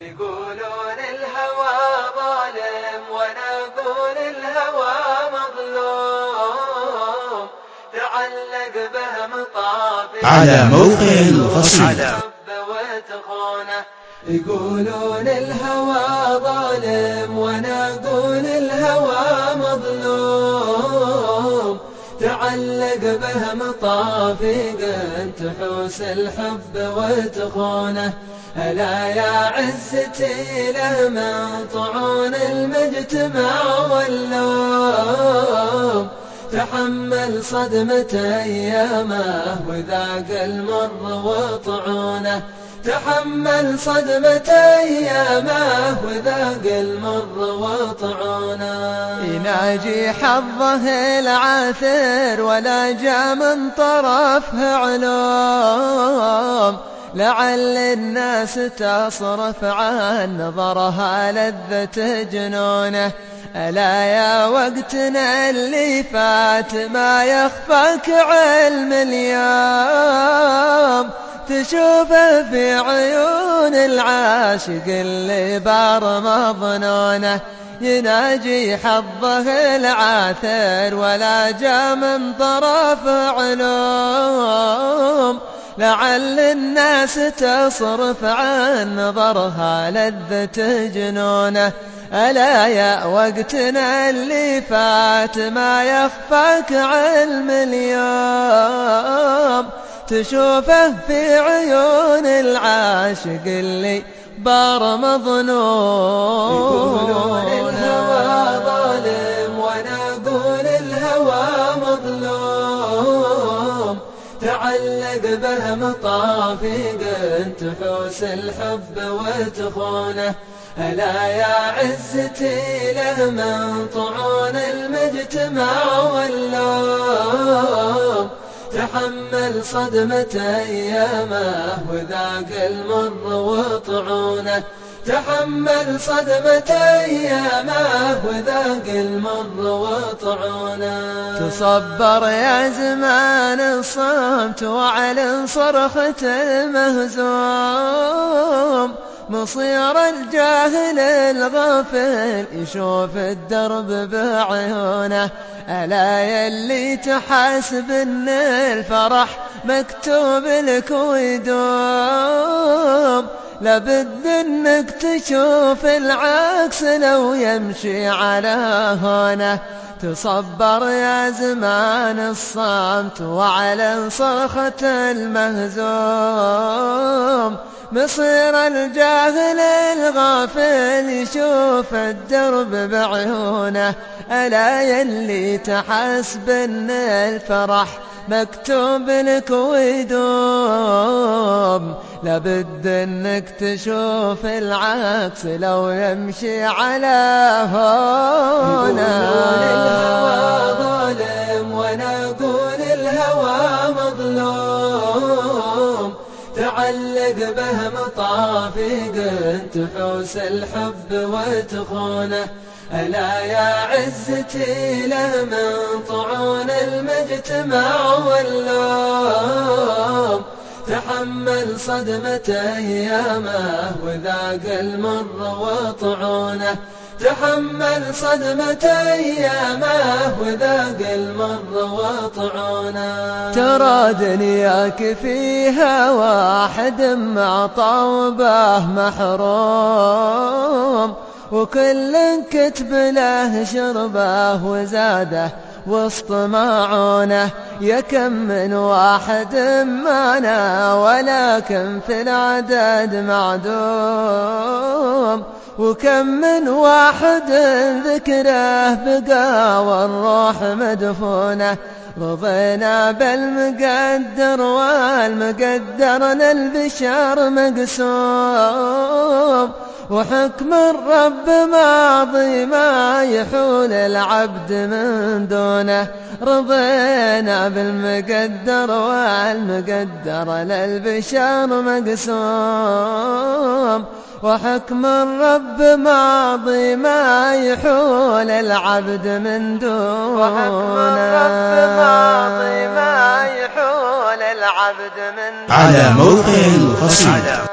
يقولون الهوى ظالم وانا اقول الهوى مظلوم، تعلق به مطافي على موقع الفصيل. يقولون الهوى ظالم وانا اقول الهوى مظلوم، تعلق به مطافي تحوس الحب وتخونه. ألا يا عزتي له من طعون المجتمع واللوم، تحمل صدمة أيامه وذاق المر وطعونه. تحمل صدمة أيامه وذاق المر وطعونه. يناجي حظه العاثر ولا جاء من طرفه علوم، لعل الناس تصرف عن نظرها لذة جنونه. ألا يا وقتنا اللي فات ما يخفاك علم اليوم، تشوفه في عيون العاشق اللي بار مظنونه. يناجي حظه العاثر ولا جاء من طرف علوم، لعل الناس تصرف عن نظرها لذة جنونه. ألا يا وقتنا اللي فات ما يخفاك علم اليوم، تشوفه في عيون العاشق اللي بار مظنون. يقولون الهوى ظالم وانا اقول الهوى مظلوم، تعلق به مطافي تحوس الحب وتخونه. ألا يا عزتي له من طعون المجتمع واللوم، تحمل صدمة أيامه وذاق المر وطعونه. تحمل صدمة أيامه وذاق المر وطعونه. تصبر يا زمان الصمت وعلن صرخة المهزوم، مصير الجاهل الغافل يشوف الدرب بعيونه. ألا يلي تحاسب ان الفرح مكتوب لك ويدوم، لابد انك تشوف العكس لو يمشي على هونه. تصبر يا زمان الصمت وعلن صرخة المهزوم، مصير الجاهل الغافل يشوف الدرب بعيونه. ألا يلي تحسب ان الفرح مكتوب لك ويدوم، لابد انك تشوف العكس لو يمشي على هونه. يقولون الهوى ظالم وانا اقول الهوى مظلوم، تعلق به مطافي تحوس الحب وتخونه. ألا يا عزتي له من طعون المجتمع واللوم، تحمل صدمة أيامه وذاق المر وطعونه. تحمل صدمة أيامه وذاق المر وطعونه. ترى دنياك فيها واحد مع طوبه محروم، وكل كتب له شربه وزاده وسط معونه. يا كم من واحد معنا ولكن في العدد معدوم، وكم من واحد ذكره بقى والروح مدفونه. رضينا بالمقدر والمقدر للبشر مقسوم، وحكم الرب ماضي ما يحول العبد من دونه. رضينا بالمقدر والمقدر للبشر مقسوم، وحكم الرب ماضي ما يحول العبد من دونه. وحكم الرب ماضي ما يحول العبد من دونه. على موقع الفصيل.